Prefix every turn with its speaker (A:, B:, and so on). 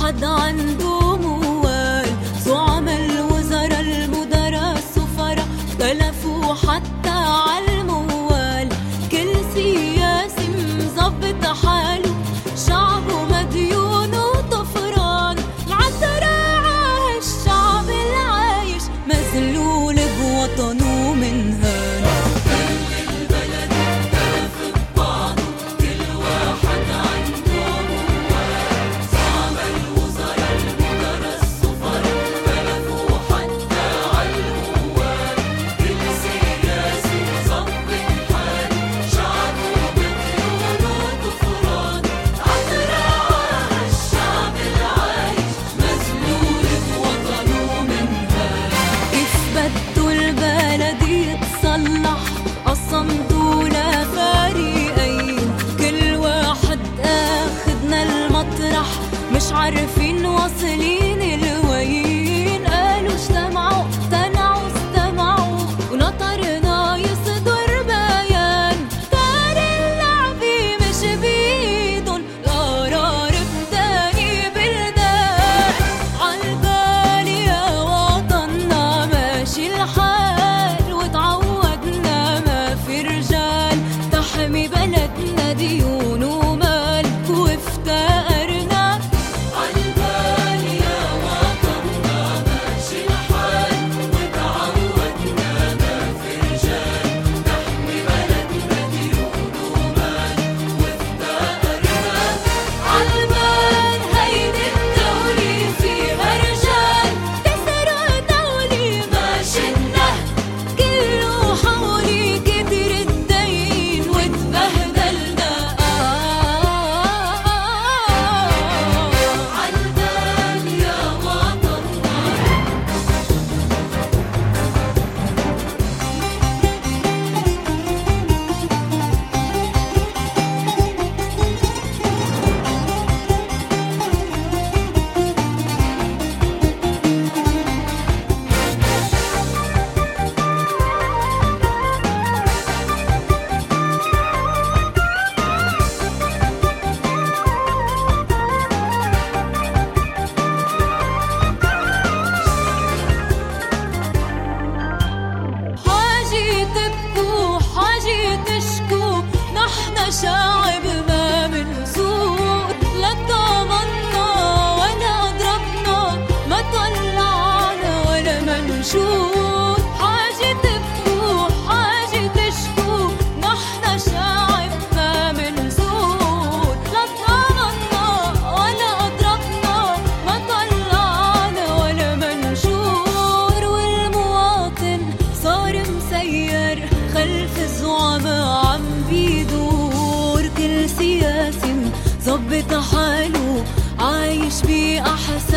A: واحد عنده موال. زعماء الوزراء المدراء السفراء اختلفوا حتى عالموال. كل سياسي مظبط حاله، شعبه مديون وطفران. العالدراعة الشعب العايش مذلول بوطنه من هان. قسمتوا لفريقين، كل واحد اخدنا المطرح، مش عارفين واصلين لوين. قالوا اجتمعوا اقتنعوا استمعوا، ونطرنا يصدر بيان. كان اللعبة مش بيدن، قرار بتاني بلدان. عالبال يا وطننا ماشي الحال، وتعودنا ما في رجال تحمي بلدنا ديون ومال، وافتقرنا. عالبال يا وطننا ماشي الحال، وتعودنا ما في رجال تحمي بلدنا ديون ومال، وافتقرنا. عالبال هيدي الدولة فيها رجال، تسرق دولة ماشي النهب، كله حولي كتر الدين واتبهدلنا. عالبال يا وطننا. حاجي تبكوا حاجي تشكوا، نحن شعب ما منسود. لا ضمنا ولا ضربنا، ما طلعنا ولا منشود. حاجي تبكوا حاجي تشكوا، نحن شعب ما منسود. لا ضمنا ولا ضربنا، ما طلعنا ولا منشور. والمواطن صار مسير خلف الزعماء عم بيدور. كل سياسي مظبط حاله عايش بأحسن